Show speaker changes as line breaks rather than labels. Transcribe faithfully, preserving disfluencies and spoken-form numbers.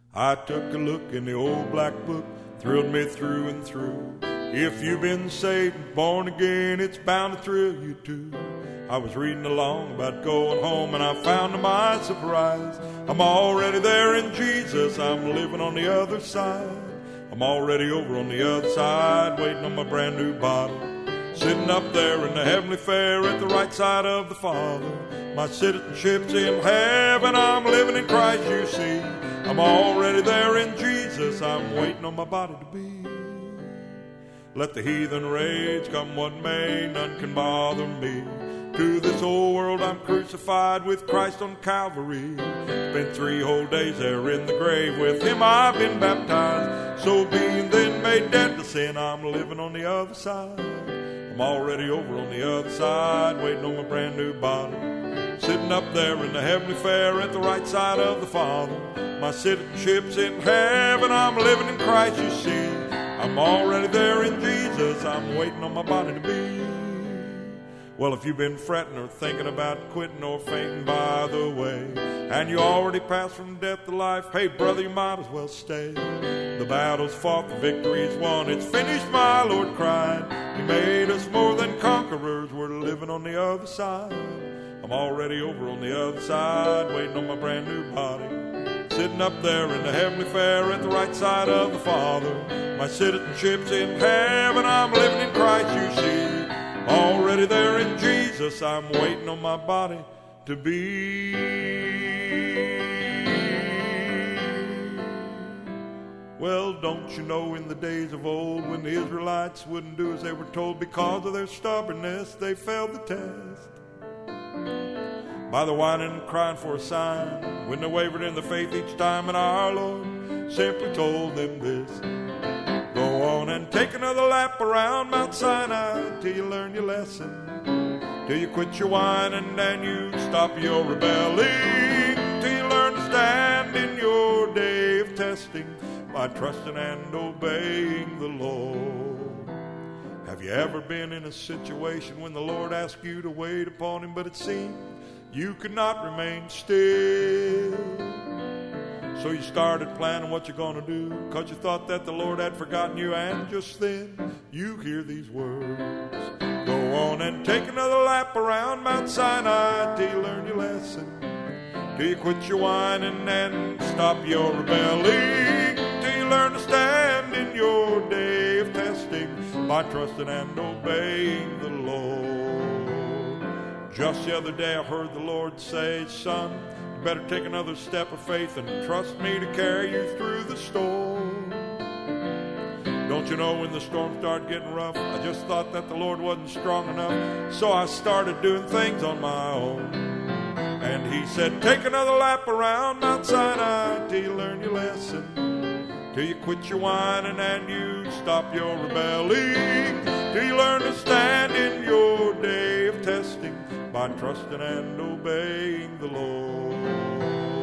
I took a look in the old black book, thrilled me through and through. If you've been saved and born again, it's bound to thrill you too. I was reading along about going home, and I found to my surprise, I'm already there in Jesus, I'm living on the other side. I'm already over on the other side, waiting on my brand new body, sitting up there in the heavenly fair at the right side of the Father. My citizenship's in heaven, I'm living in Christ, you see. I'm already there in Jesus, I'm waiting on my body to be. Let the heathen rage, come what may, none can bother me. To this old world I'm crucified with Christ on Calvary. It's been three whole days there in the grave, with him I've been baptized. So being then made dead to sin, I'm living on the other side. I'm already over on the other side, waiting on my brand new body, sitting up there in the heavenly fair at the right side of the Father. My citizenship's in heaven, I'm living in Christ, you see. I'm already there in Jesus, I'm waiting on my body to be. Well, if you've been fretting or thinking about quitting or fainting by the way, and you already passed from death to life, hey brother, you might as well stay. The battle's fought, the victory's won, it's finished, my Lord cried. He made us more than conquerors, we're living on the other side. I'm already over on the other side, waiting on my brand new body, sitting up there in the heavenly fair at the right side of the Father. My citizenship's in heaven, I'm living in Christ, you see. Already there in Jesus, I'm waiting on my body to be. Well, don't you know in the days of old, when the Israelites wouldn't do as they were told because of their stubbornness, they failed the test. By the whining and crying for a sign, when they wavered in the faith each time, and our Lord simply told them this: go on and take another lap around Mount Sinai till you learn your lesson, till you quit your whining and you stop your rebelling, till you learn to stand in your day of testing by trusting and obeying the Lord. Have you ever been in a situation when the Lord asked you to wait upon him, but it seemed you could not remain still? So you started planning what you're going to do, because you thought that the Lord had forgotten you, and just then you hear these words: go on and take another lap around Mount Sinai till you learn your lesson, till you quit your whining and stop your rebelling, till you learn to stand in your day of testing by trusting and obeying the Lord. Just the other day I heard the Lord say, son, you better take another step of faith and trust me to carry you through the storm. Don't you know when the storm started getting rough, I just thought that the Lord wasn't strong enough, so I started doing things on my own. And he said, take another lap around Mount Sinai till you learn your lesson, till you quit your whining and you stop your rebelling, till you learn to stand in your day of testing by trusting and obeying the Lord.